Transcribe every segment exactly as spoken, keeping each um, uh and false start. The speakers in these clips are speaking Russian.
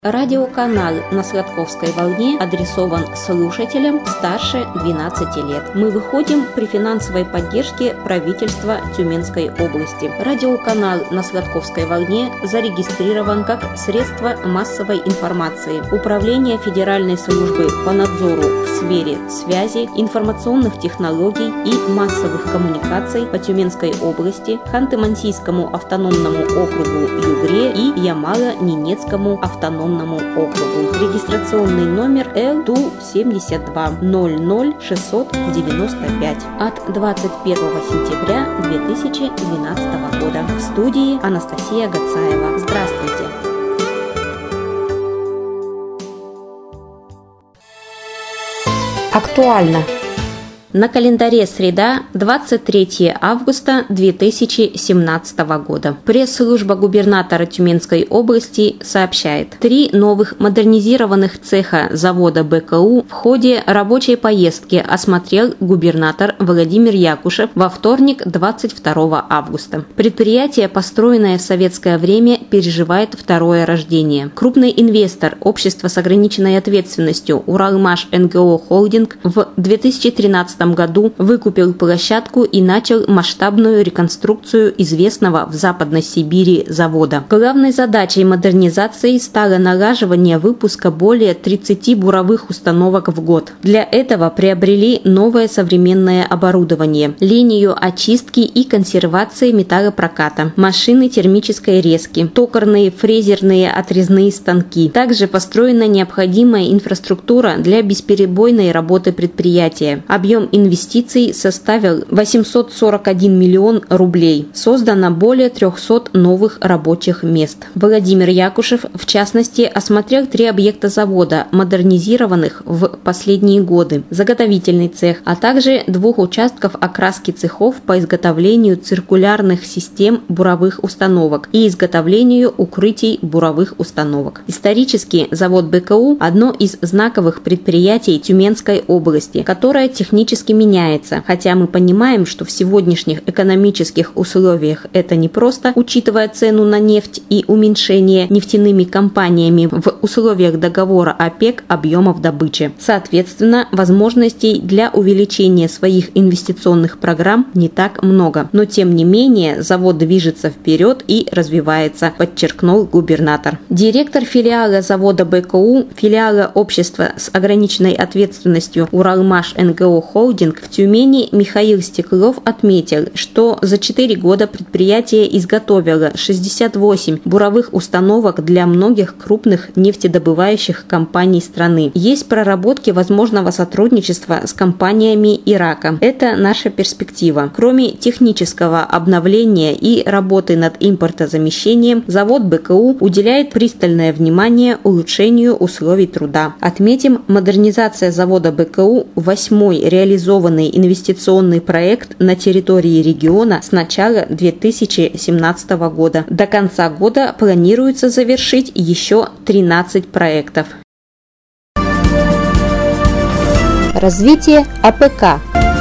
Радиоканал на Сладковской волне адресован слушателям старше двенадцати лет. Мы выходим при финансовой поддержке правительства Тюменской области. Радиоканал на Сладковской волне зарегистрирован как средство массовой информации. Управление Федеральной службы по надзору в сфере связи, информационных технологий и массовых коммуникаций по Тюменской области, Ханты-Мансийскому автономному округу Югре и Ямало-Ненецкому автономному округу. Регистрационный номер Л Т У семьдесят два ноль ноль шестьсот девяносто пять от двадцать первого сентября две тысячи двенадцатого года. В студии Анастасия Гацаева. Здравствуйте! Актуально. На календаре среда, двадцать третьего августа две тысячи семнадцатого года. Пресс-служба губернатора Тюменской области сообщает: три новых модернизированных цеха завода Б К У в ходе рабочей поездки осмотрел губернатор Владимир Якушев во вторник, двадцать второго августа. Предприятие, построенное в советское время, переживает второе рождение. Крупный инвестор, общество с ограниченной ответственностью Уралмаш Н Г О Холдинг, в две тысячи тринадцатом году выкупил площадку и начал масштабную реконструкцию известного в Западной Сибири завода. Главной задачей модернизации стало налаживание выпуска более тридцати буровых установок в год. Для этого приобрели новое современное оборудование, линию очистки и консервации металлопроката, машины термической резки, токарные, фрезерные, отрезные станки. Также построена необходимая инфраструктура для бесперебойной работы предприятия. Объем инвестиций составил восемьсот сорок один миллион рублей. Создано более трехсот новых рабочих мест. Владимир Якушев, в частности, осмотрел три объекта завода, модернизированных в последние годы: заготовительный цех, а также двух участков окраски цехов по изготовлению циркулярных систем буровых установок и изготовлению укрытий буровых установок. Исторически завод Б К У – одно из знаковых предприятий Тюменской области, которое технически меняется, хотя мы понимаем, что в сегодняшних экономических условиях это непросто, учитывая цену на нефть и уменьшение нефтяными компаниями в условиях договора ОПЕК объемов добычи. Соответственно, возможностей для увеличения своих инвестиционных программ не так много, но тем не менее завод движется вперед и развивается, подчеркнул губернатор. Директор филиала завода Б К У, филиала общества с ограниченной ответственностью Уралмаш Н Г О Холдинг в Тюмени Михаил Стеклов отметил, что за четыре года предприятие изготовило шестьдесят восемь буровых установок для многих крупных нефтедобывающих компаний страны. Есть проработки возможного сотрудничества с компаниями Ирака. Это наша перспектива. Кроме технического обновления и работы над импортозамещением, завод Б К У уделяет пристальное внимание улучшению условий труда. Отметим, модернизация завода Б К У – восьмой реализованный инвестиционный проект на территории региона с начала две тысячи семнадцатого года. До конца года планируется завершить еще тринадцать проектов. Развитие А П К.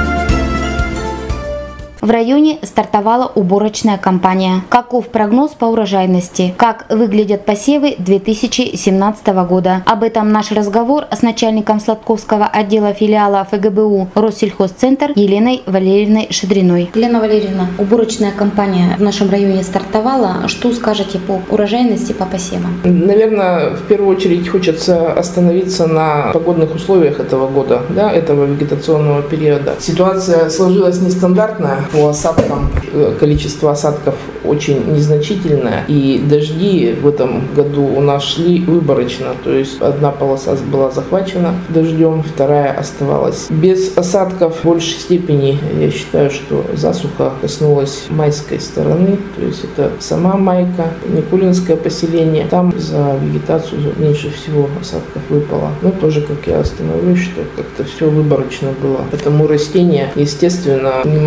В районе стартовала уборочная кампания. Каков прогноз по урожайности? Как выглядят посевы две тысячи семнадцатого года? Об этом наш разговор с начальником Сладковского отдела филиала Ф Г Б У Россельхозцентр Еленой Валерьевной Шадриной. Елена Валерьевна, уборочная кампания в нашем районе стартовала. Что скажете по урожайности, по посевам? Наверное, в первую очередь хочется остановиться на погодных условиях этого года, да, этого вегетационного периода. Ситуация сложилась нестандартная. По осадкам количество осадков очень незначительное, и дожди в этом году у нас шли выборочно, то есть одна полоса была захвачена дождем, вторая оставалась без осадков. В большей степени я считаю, что засуха коснулась майской стороны, то есть это сама Майка, Никулинское поселение, там за вегетацию меньше всего осадков выпало. Но тоже, как я остановлюсь, что как-то все выборочно было, потому растение, естественно, не могло все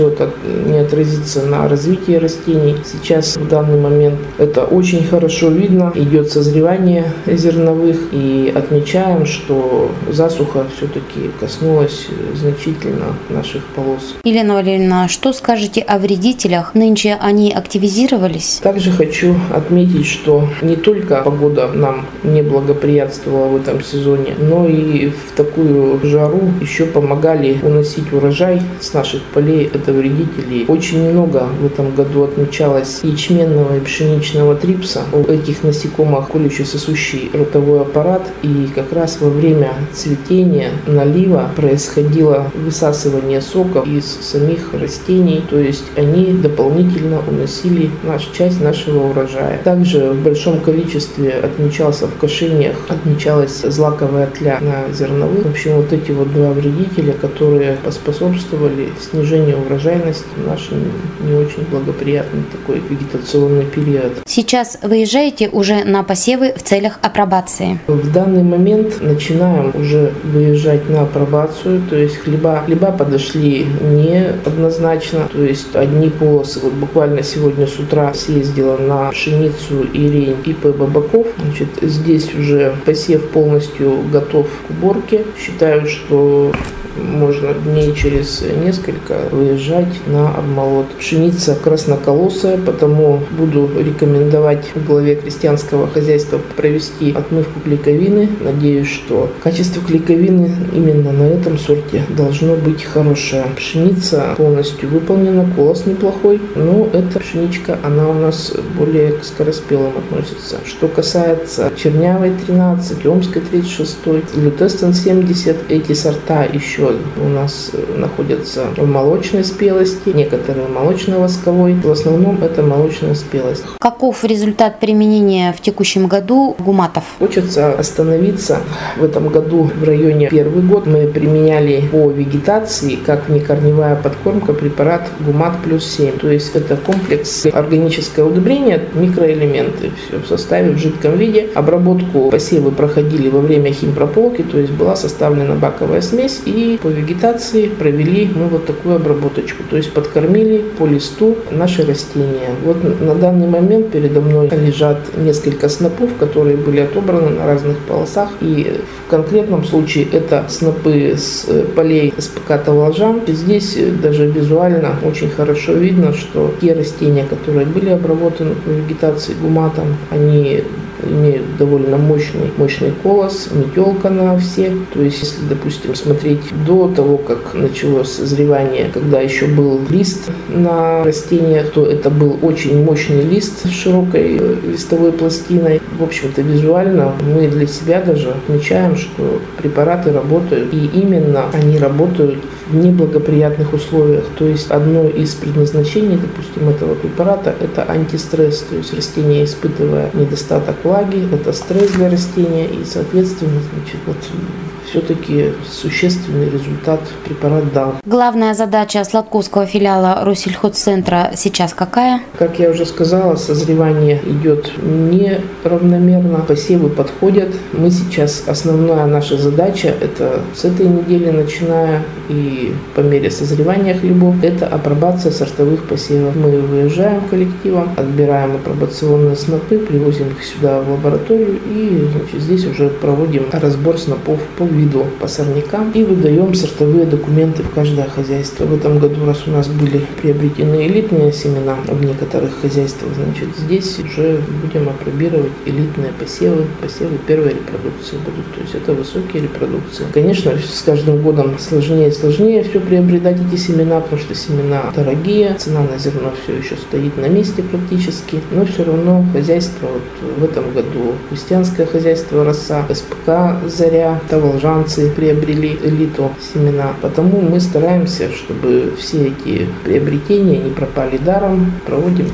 это не отразится на развитии растений. Сейчас в данный момент это очень хорошо видно. Идет созревание зерновых, и отмечаем, что засуха все-таки коснулась значительно наших полос. Елена Валерьевна, что скажете о вредителях? Нынче они активизировались? Также хочу отметить, что не только погода нам не благоприятствовала в этом сезоне, но и в такую жару еще помогали уносить урожай с наших полей. Это вредители. Очень много в этом году отмечалось ячменного и пшеничного трипса. У этих насекомых колюще-сосущий ротовой аппарат, и как раз во время цветения, налива происходило высасывание соков из самих растений, то есть они дополнительно уносили наш, часть нашего урожая. Также в большом количестве отмечался в кошениях, отмечалась злаковая тля на зерновых. В общем, вот эти вот два вредителя, которые поспособствовали снижению урожайности в наш не очень благоприятный такой вегетационный период. Сейчас выезжаете уже на посевы в целях апробации? В данный момент начинаем уже выезжать на апробацию, то есть хлеба, хлеба подошли не однозначно, то есть одни полосы. Вот буквально сегодня с утра съездила на пшеницу, ирень и ИП Бабаков. Значит, здесь уже посев полностью готов к уборке. Считаю, что можно дней через несколько выезжать на обмолот. Пшеница красноколосая, потому буду рекомендовать главе крестьянского хозяйства провести отмывку клейковины. Надеюсь, что качество клейковины именно на этом сорте должно быть хорошее. Пшеница полностью выполнена, колос неплохой, но эта пшеничка, она у нас более к скороспелым относится. Что касается чернявой тринадцать, омской тридцать шесть, лютестон семьдесят, эти сорта еще у нас находятся в молочной спелости, некоторые молочно-восковой. В основном это молочная спелость. Каков результат применения в текущем году гуматов? Хочется остановиться в этом году в районе первый год. Мы применяли по вегетации, как внекорневая подкормка, препарат гумат плюс семь. То есть это комплекс органическое удобрение, микроэлементы, все в составе в жидком виде. Обработку посевы проходили во время химпрополки, то есть была составлена баковая смесь, и по вегетации провели мы вот такую обработочку, то есть подкормили по листу наши растения. Вот на данный момент передо мной лежат несколько снопов, которые были отобраны на разных полосах, и в конкретном случае это снопы с полей СПК Таволжан. Здесь даже визуально очень хорошо видно, что те растения, которые были обработаны по вегетации гуматом, они имеют довольно мощный, мощный колос, метелка на все. То есть, если, допустим, смотреть до того, как началось созревание, когда еще был лист на растениях, то это был очень мощный лист с широкой листовой пластиной. В общем-то, визуально мы для себя даже отмечаем, что препараты работают, и именно они работают в неблагоприятных условиях. То есть, одно из предназначений, допустим, этого препарата – это антистресс. То есть, растение, испытывая недостаток влаги, это стресс для растения, и, соответственно, значит, вот все-таки существенный результат препарат дал. Главная задача Сладковского филиала Россельхозцентра сейчас какая? Как я уже сказала, созревание идет неравномерно, посевы подходят. Мы сейчас, основная наша задача, это с этой недели начиная и по мере созревания хлебов, это апробация сортовых посевов. Мы выезжаем коллективом, отбираем апробационные снопы, привозим их сюда в лабораторию, и значит, здесь уже проводим разбор снопов по виду, по сорнякам, и выдаем сортовые документы в каждое хозяйство. В этом году, раз у нас были приобретены элитные семена в некоторых хозяйствах, значит, здесь уже будем апробировать элитные посевы, посевы первой репродукции будут, то есть это высокие репродукции. Конечно, с каждым годом сложнее и сложнее все приобретать эти семена, потому что семена дорогие, цена на зерно все еще стоит на месте практически, но все равно хозяйство вот в этом году, крестьянское хозяйство «Роса», СПК «Заря», таволжанцы приобрели элиту семена, потому мы стараемся, чтобы все эти приобретения не пропали даром, проводим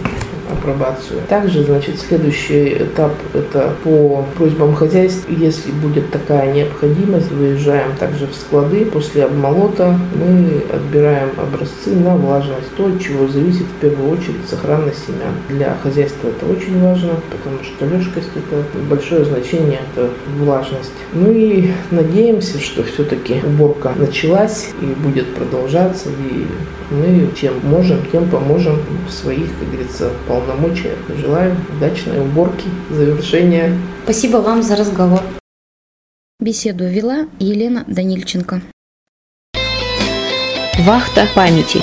апробацию. Также, значит, следующий этап – это по просьбам хозяйств, если будет такая необходимость, выезжаем также в склады. После обмолота мы отбираем образцы на влажность, то, от чего зависит в первую очередь сохранность семян. Для хозяйства это очень важно, потому что лёжкость – это большое значение, это влажность. Ну и надеемся, что все-таки уборка началась и будет продолжаться, и мы чем можем, тем поможем в своих, как говорится, полномочиях. Желаю удачной уборки, завершения. Спасибо вам за разговор. Беседу вела Елена Данильченко. Вахта памяти.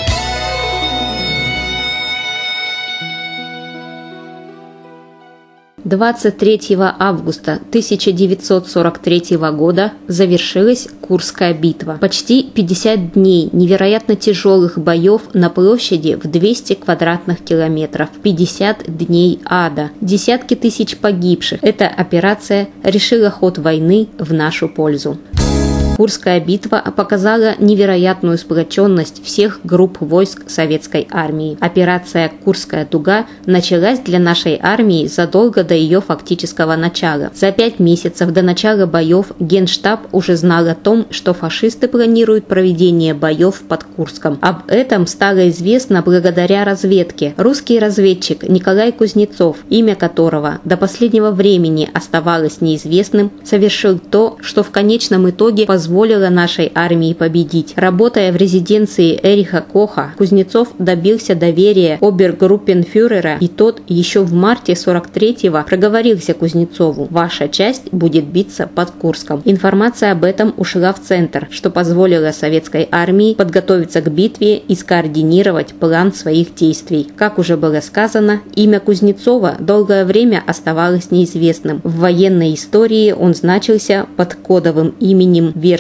двадцать третьего августа тысяча девятьсот сорок третьего года завершилась Курская битва. Почти пятьдесят дней невероятно тяжелых боев на площади в двести квадратных километров. пятьдесят дней ада. Десятки тысяч погибших. Эта операция решила ход войны в нашу пользу. Курская битва показала невероятную сплоченность всех групп войск советской армии. Операция «Курская дуга» началась для нашей армии задолго до ее фактического начала. За пять месяцев до начала боев Генштаб уже знал о том, что фашисты планируют проведение боев под Курском. Об этом стало известно благодаря разведке. Русский разведчик Николай Кузнецов, имя которого до последнего времени оставалось неизвестным, совершил то, что в конечном итоге позволило позволила нашей армии победить. Работая в резиденции Эриха Коха, Кузнецов добился доверия обергруппенфюрера, и тот еще в марте сорок третьего проговорился Кузнецову: «Ваша часть будет биться под Курском». Информация об этом ушла в центр, что позволило советской армии подготовиться к битве и скоординировать план своих действий. Как уже было сказано, имя Кузнецова долгое время оставалось неизвестным. В военной истории он значился под кодовым именем Вертер.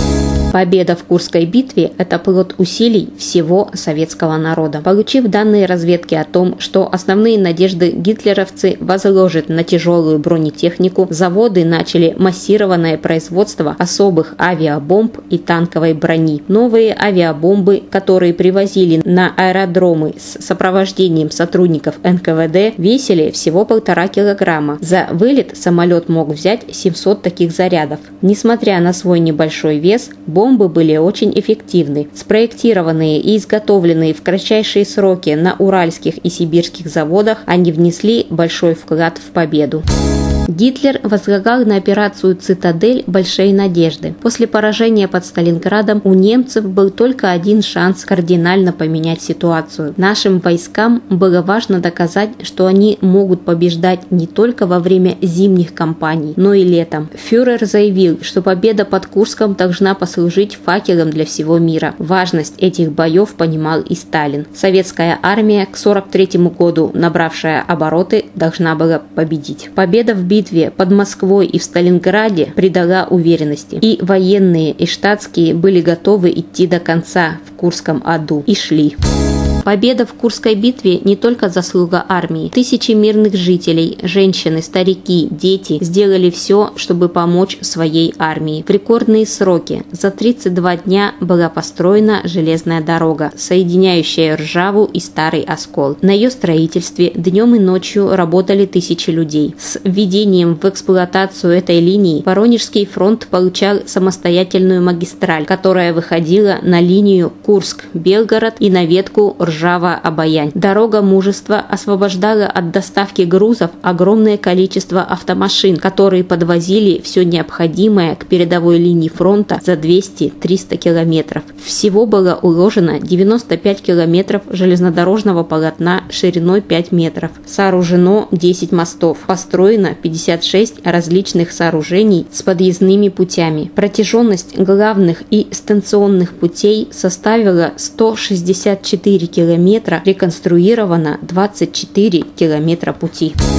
Победа в Курской битве – это плод усилий всего советского народа. Получив данные разведки о том, что основные надежды гитлеровцы возложат на тяжелую бронетехнику, заводы начали массированное производство особых авиабомб и танковой брони. Новые авиабомбы, которые привозили на аэродромы с сопровождением сотрудников эн ка вэ дэ, весили всего полтора килограмма. За вылет самолет мог взять семьсот таких зарядов. Несмотря на свой небольшой вес, бомбы были очень эффективны. Спроектированные и изготовленные в кратчайшие сроки на уральских и сибирских заводах, они внесли большой вклад в победу. Гитлер возлагал на операцию «Цитадель» большие надежды. После поражения под Сталинградом у немцев был только один шанс кардинально поменять ситуацию. Нашим войскам было важно доказать, что они могут побеждать не только во время зимних кампаний, но и летом. Фюрер заявил, что победа под Курском должна послужить факелом для всего мира. Важность этих боев понимал и Сталин. Советская армия к сорок третьему году, набравшая обороты, должна была победить. Победа в битве под Москвой и в Сталинграде придала уверенности. И военные, и штатские были готовы идти до конца в Курском аду. И шли. Победа в Курской битве не только заслуга армии. Тысячи мирных жителей, женщины, старики, дети сделали все, чтобы помочь своей армии. В рекордные сроки за тридцать два дня была построена железная дорога, соединяющая Ржаву и Старый Оскол. На ее строительстве днем и ночью работали тысячи людей. С введением в эксплуатацию этой линии Воронежский фронт получал самостоятельную магистраль, которая выходила на линию Курск-Белгород и на ветку Ржава-Обоянь. Дорога мужества освобождала от доставки грузов огромное количество автомашин, которые подвозили все необходимое к передовой линии фронта за двести-триста километров. Всего было уложено девяносто пять километров железнодорожного полотна шириной пять метров. Сооружено десять мостов. Построено пятьдесят шесть различных сооружений с подъездными путями. Протяженность главных и станционных путей составила сто шестьдесят четыре километра, реконструировано двадцать четыре километра пути.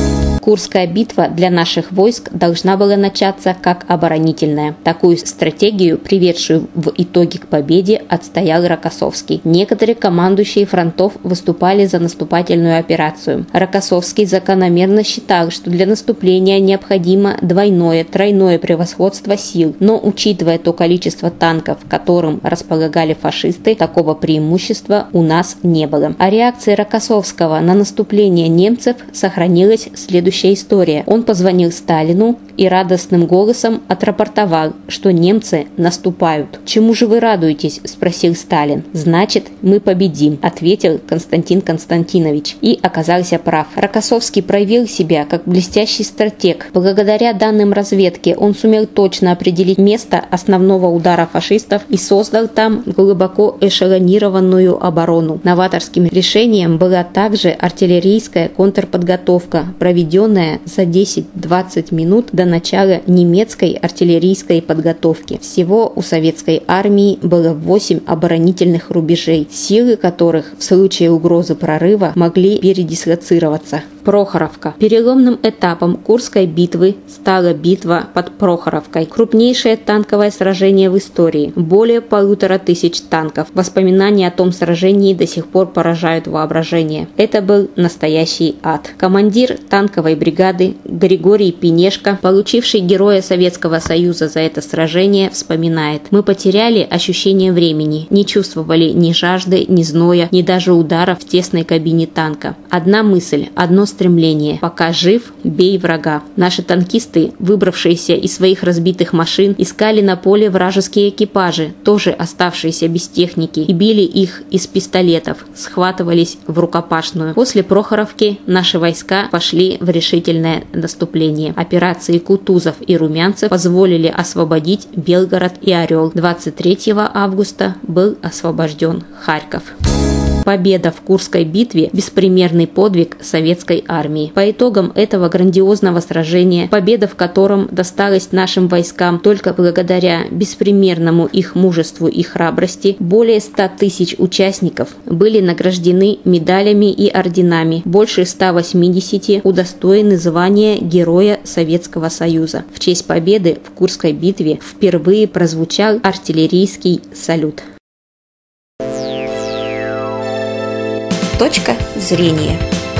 Курская битва для наших войск должна была начаться как оборонительная. Такую стратегию, приведшую в итоге к победе, отстоял Рокоссовский. Некоторые командующие фронтов выступали за наступательную операцию. Рокоссовский закономерно считал, что для наступления необходимо двойное, тройное превосходство сил, но, учитывая то количество танков, которым располагали фашисты, такого преимущества у нас не было. О реакции Рокоссовского на наступление немцев сохранилась следующая история. Он позвонил Сталину и радостным голосом отрапортовал, что немцы наступают. «Чему же вы радуетесь?» – спросил Сталин. «Значит, мы победим», – ответил Константин Константинович. И оказался прав. Рокоссовский проявил себя как блестящий стратег. Благодаря данным разведки он сумел точно определить место основного удара фашистов и создал там глубоко эшелонированную оборону. Новаторским решением была также артиллерийская контрподготовка, проведенная за десять-двадцать минут до начала немецкой артиллерийской подготовки. Всего у советской армии было восемь оборонительных рубежей, силы которых в случае угрозы прорыва могли передислоцироваться. Прохоровка. Переломным этапом Курской битвы стала битва под Прохоровкой. Крупнейшее танковое сражение в истории. Более полутора тысяч танков. Воспоминания о том сражении до сих пор поражают воображение. Это был настоящий ад. Командир танковой бригады Григорий Пинешко, получивший Героя Советского Союза за это сражение, вспоминает: «Мы потеряли ощущение времени, не чувствовали ни жажды, ни зноя, ни даже удара в тесной кабине танка. Одна мысль, одно стремление: пока жив, бей врага». Наши танкисты, выбравшиеся из своих разбитых машин, искали на поле вражеские экипажи, тоже оставшиеся без техники, и били их из пистолетов, схватывались в рукопашную. После Прохоровки наши войска пошли в решительное наступление. Операции Кутузов и Румянцев позволили освободить Белгород и Орел. двадцать третьего августа был освобожден Харьков. Победа в Курской битве – беспримерный подвиг советской армии. По итогам этого грандиозного сражения, победа в котором досталась нашим войскам только благодаря беспримерному их мужеству и храбрости, более ста тысяч участников были награждены медалями и орденами, больше ста восьмидесяти удостоены звания Героя Советского Союза. В честь победы в Курской битве впервые прозвучал артиллерийский салют. Точка зрения.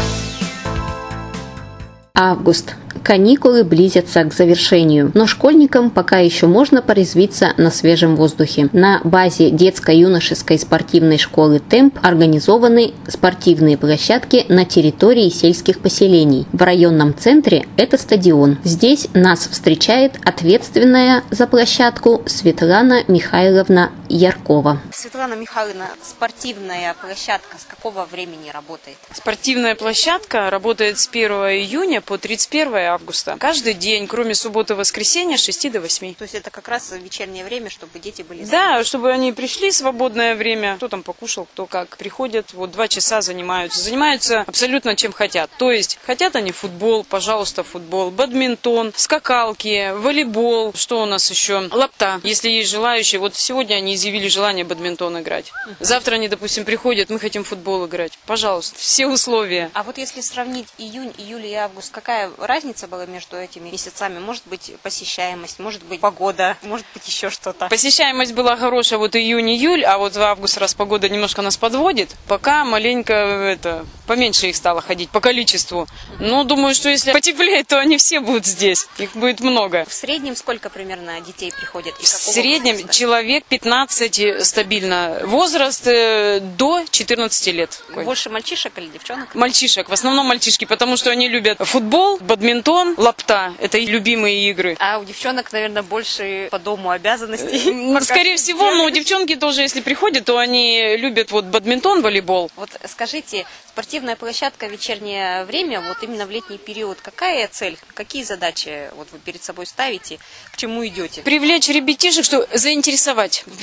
Август. Каникулы близятся к завершению, но школьникам пока еще можно порезвиться на свежем воздухе. На базе детско-юношеской спортивной школы «Темп» организованы спортивные площадки на территории сельских поселений. В районном центре это стадион. Здесь нас встречает ответственная за площадку Светлана Михайловна Яркова. Светлана Михайловна, спортивная площадка с какого времени работает? Спортивная площадка работает с первого июня по тридцать первое августа. Каждый день, кроме субботы и воскресенья, с шести до восьми. То есть это как раз вечернее время, чтобы дети были заняты? Да, чтобы они пришли в свободное время. Кто там покушал, кто как. Приходят, вот два часа занимаются. Занимаются абсолютно чем хотят. То есть хотят они футбол, пожалуйста, футбол, бадминтон, скакалки, волейбол. Что у нас еще? Лапта. Если есть желающие. Вот сегодня они изъявили желание бадминтон играть. Завтра они, допустим, приходят, мы хотим в футбол играть. Пожалуйста, все условия. А вот если сравнить июнь, июль и август, какая разница была между этими месяцами? Может быть, посещаемость, может быть, погода, может быть, еще что-то? Посещаемость была хорошая вот июнь-июль, а вот в август, раз погода немножко нас подводит, пока маленько это поменьше их стало ходить по количеству. Но думаю, что если потеплеет, то они все будут здесь. Их будет много. В среднем сколько примерно детей приходит? В среднем возраста? Человек пятнадцать стабильно. Возраст до четырнадцати лет. Больше мальчишек или девчонок? Мальчишек. В основном мальчишки, потому что они любят футбол, бадминтон, лапта. Это их любимые игры. А у девчонок, наверное, больше по дому обязанностей. Скорее всего, но у девчонки тоже, если приходят, то они любят вот бадминтон, волейбол. Вот скажите, спортивная площадка в вечернее время, вот именно в летний период, какая цель, какие задачи вот вы перед собой ставите, к чему идете? Привлечь ребятишек, что заинтересовать. В первую очередь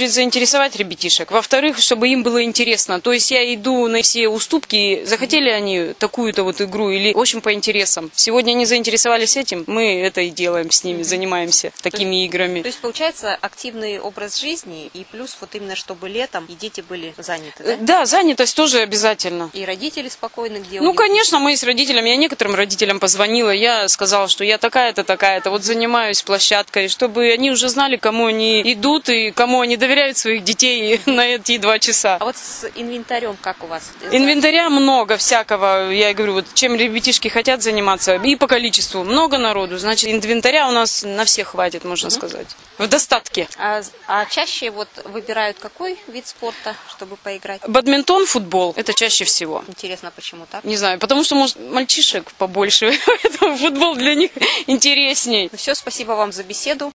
очередь, заинтересовать ребятишек. Во-вторых, чтобы им было интересно. То есть я иду на все уступки. Захотели они такую-то вот игру или очень по интересам. Сегодня они заинтересовались этим, мы это и делаем с ними, занимаемся такими играми. То есть, получается, активный образ жизни и плюс вот именно, чтобы летом и дети были заняты, да? Да, занятость тоже обязательно. И родители спокойны, где Ну, конечно, мы с родителями, я некоторым родителям позвонила, я сказала, что я такая-то, такая-то, вот занимаюсь площадкой, чтобы они уже знали, кому они идут и кому они доверяют своих детей на эти два часа. А вот с инвентарем как у вас? Инвентаря много всякого, я говорю, вот чем ребятишки хотят заниматься, и по количеству, много народу, значит, инвентаря у нас на всех хватит, можно uh-huh. сказать, в достатке. А, а чаще вот выбирают какой вид спорта, чтобы поиграть? Бадминтон, футбол, это чаще всего. Интересно, почему так? Не знаю, потому что, может, мальчишек побольше, поэтому футбол для них интересней. Ну все, спасибо вам за беседу.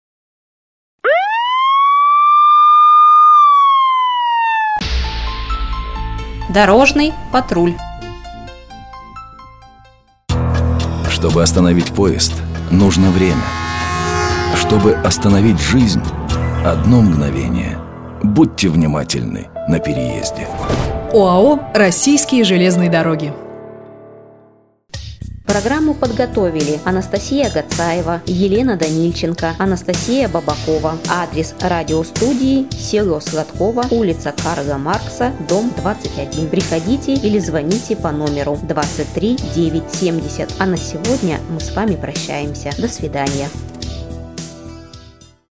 Дорожный патруль. Чтобы остановить поезд, нужно время. Чтобы остановить жизнь, одно мгновение. Будьте внимательны на переезде. ОАО «Российские железные дороги». Программу подготовили Анастасия Гацаева, Елена Данильченко, Анастасия Бабакова. Адрес радиостудии: село Сладково, улица Карла Маркса, дом двадцать один. Приходите или звоните по номеру двадцать три девятьсот семьдесят. А на сегодня мы с вами прощаемся. До свидания.